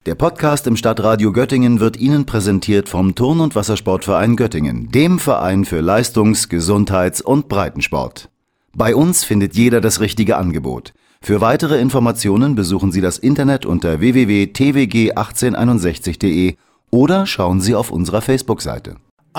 Der Podcast im Stadtradio Göttingen wird Ihnen präsentiert vom Turn- und Wassersportverein Göttingen, dem Verein für Leistungs-, Gesundheits- und Breitensport. Bei uns findet jeder das richtige Angebot. Für weitere Informationen besuchen Sie das Internet unter www.twg1861.de oder schauen Sie auf unserer Facebook-Seite.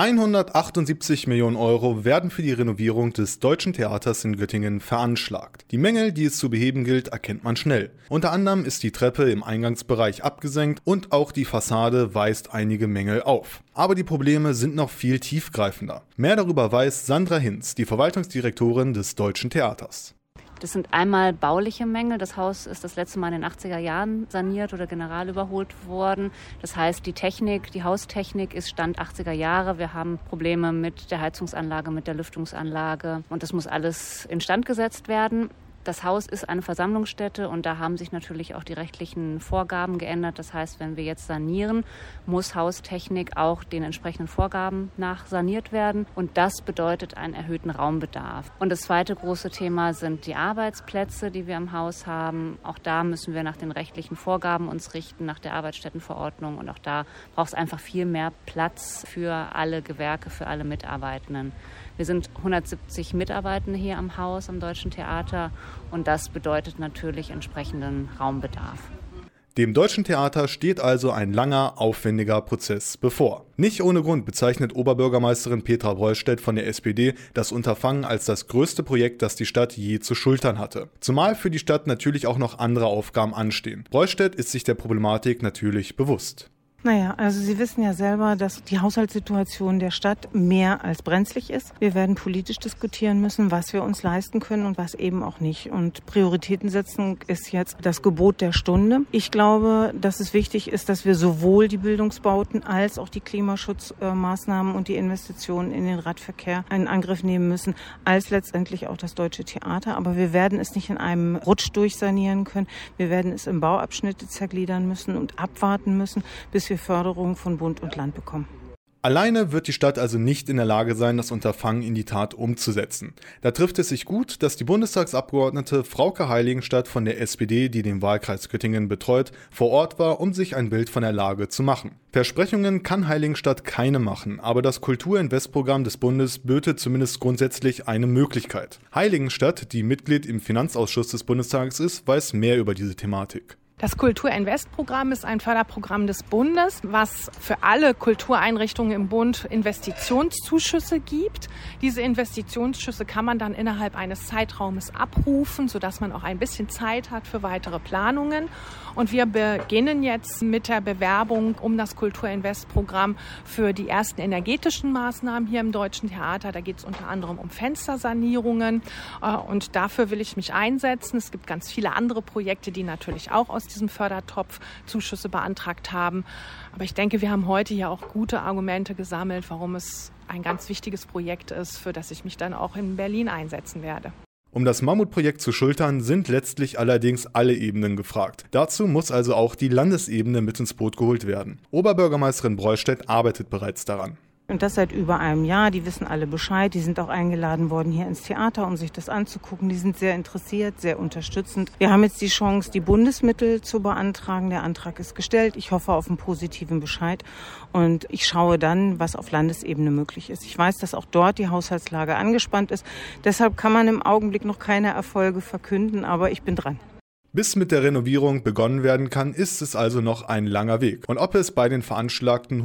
178 Millionen Euro werden für die Renovierung des Deutschen Theaters in Göttingen veranschlagt. Die Mängel, die es zu beheben gilt, erkennt man schnell. Unter anderem ist die Treppe im Eingangsbereich abgesenkt und auch die Fassade weist einige Mängel auf. Aber die Probleme sind noch viel tiefgreifender. Mehr darüber weiß Sandra Hinz, die Verwaltungsdirektorin des Deutschen Theaters. Das sind einmal bauliche Mängel. Das Haus ist das letzte Mal in den 80er Jahren saniert oder general überholt worden. Das heißt, die Haustechnik ist Stand 80er Jahre. Wir haben Probleme mit der Heizungsanlage, mit der Lüftungsanlage und das muss alles instand gesetzt werden. Das Haus ist eine Versammlungsstätte und da haben sich natürlich auch die rechtlichen Vorgaben geändert. Das heißt, wenn wir jetzt sanieren, muss Haustechnik auch den entsprechenden Vorgaben nach saniert werden. Und das bedeutet einen erhöhten Raumbedarf. Und das zweite große Thema sind die Arbeitsplätze, die wir im Haus haben. Auch da müssen wir nach den rechtlichen Vorgaben uns richten, nach der Arbeitsstättenverordnung. Und auch da braucht es einfach viel mehr Platz für alle Gewerke, für alle Mitarbeitenden. Wir sind 170 Mitarbeitende hier am Haus, am Deutschen Theater. Und das bedeutet natürlich entsprechenden Raumbedarf. Dem Deutschen Theater steht also ein langer, aufwendiger Prozess bevor. Nicht ohne Grund bezeichnet Oberbürgermeisterin Petra Breustedt von der SPD das Unterfangen als das größte Projekt, das die Stadt je zu schultern hatte. Zumal für die Stadt natürlich auch noch andere Aufgaben anstehen. Breustedt ist sich der Problematik natürlich bewusst. Naja, also Sie wissen ja selber, dass die Haushaltssituation der Stadt mehr als brenzlig ist. Wir werden politisch diskutieren müssen, was wir uns leisten können und was eben auch nicht. Und Prioritätensetzung ist jetzt das Gebot der Stunde. Ich glaube, dass es wichtig ist, dass wir sowohl die Bildungsbauten als auch die Klimaschutzmaßnahmen und die Investitionen in den Radverkehr in Angriff nehmen müssen, als letztendlich auch das Deutsche Theater. Aber wir werden es nicht in einem Rutsch durchsanieren können. Wir werden es in Bauabschnitte zergliedern müssen und abwarten müssen, bis wir Förderung von Bund und Land bekommen. Alleine wird die Stadt also nicht in der Lage sein, das Unterfangen in die Tat umzusetzen. Da trifft es sich gut, dass die Bundestagsabgeordnete Frauke Heiligenstadt von der SPD, die den Wahlkreis Göttingen betreut, vor Ort war, um sich ein Bild von der Lage zu machen. Versprechungen kann Heiligenstadt keine machen, aber das Kulturinvestprogramm des Bundes böte zumindest grundsätzlich eine Möglichkeit. Heiligenstadt, die Mitglied im Finanzausschuss des Bundestages ist, weiß mehr über diese Thematik. Das Kulturinvestprogramm ist ein Förderprogramm des Bundes, was für alle Kultureinrichtungen im Bund Investitionszuschüsse gibt. Diese Investitionszuschüsse kann man dann innerhalb eines Zeitraumes abrufen, sodass man auch ein bisschen Zeit hat für weitere Planungen. Und wir beginnen jetzt mit der Bewerbung um das Kulturinvestprogramm für die ersten energetischen Maßnahmen hier im Deutschen Theater. Da geht es unter anderem um Fenstersanierungen und dafür will ich mich einsetzen. Es gibt ganz viele andere Projekte, die natürlich auch aus diesem Fördertopf Zuschüsse beantragt haben. Aber ich denke, wir haben heute hier auch gute Argumente gesammelt, warum es ein ganz wichtiges Projekt ist, für das ich mich dann auch in Berlin einsetzen werde. Um das Mammutprojekt zu schultern, sind letztlich allerdings alle Ebenen gefragt. Dazu muss also auch die Landesebene mit ins Boot geholt werden. Oberbürgermeisterin Breustedt arbeitet bereits daran. Und das seit über einem Jahr. Die wissen alle Bescheid. Die sind auch eingeladen worden hier ins Theater, um sich das anzugucken. Die sind sehr interessiert, sehr unterstützend. Wir haben jetzt die Chance, die Bundesmittel zu beantragen. Der Antrag ist gestellt. Ich hoffe auf einen positiven Bescheid. Und ich schaue dann, was auf Landesebene möglich ist. Ich weiß, dass auch dort die Haushaltslage angespannt ist. Deshalb kann man im Augenblick noch keine Erfolge verkünden, aber ich bin dran. Bis mit der Renovierung begonnen werden kann, ist es also noch ein langer Weg. Und ob es bei den veranschlagten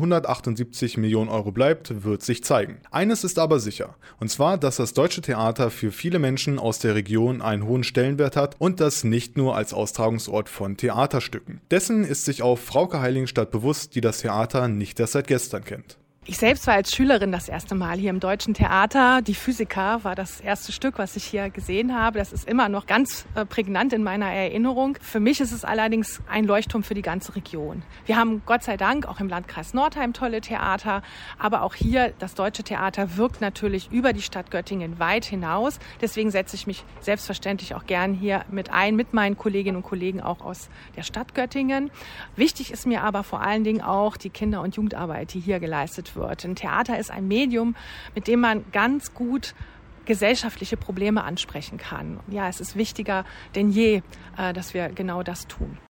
178 Millionen Euro bleibt, wird sich zeigen. Eines ist aber sicher, und zwar, dass das Deutsche Theater für viele Menschen aus der Region einen hohen Stellenwert hat und das nicht nur als Austragungsort von Theaterstücken. Dessen ist sich auch Frauke Heiligenstadt bewusst, die das Theater nicht erst seit gestern kennt. Ich selbst war als Schülerin das erste Mal hier im Deutschen Theater. Die Physiker war das erste Stück, was ich hier gesehen habe. Das ist immer noch ganz prägnant in meiner Erinnerung. Für mich ist es allerdings ein Leuchtturm für die ganze Region. Wir haben Gott sei Dank auch im Landkreis Nordheim tolle Theater, aber auch hier das Deutsche Theater wirkt natürlich über die Stadt Göttingen weit hinaus. Deswegen setze ich mich selbstverständlich auch gern hier mit ein, mit meinen Kolleginnen und Kollegen auch aus der Stadt Göttingen. Wichtig ist mir aber vor allen Dingen auch die Kinder- und Jugendarbeit, die hier geleistet wird. Ein Theater ist ein Medium, mit dem man ganz gut gesellschaftliche Probleme ansprechen kann. Ja, es ist wichtiger denn je, dass wir genau das tun.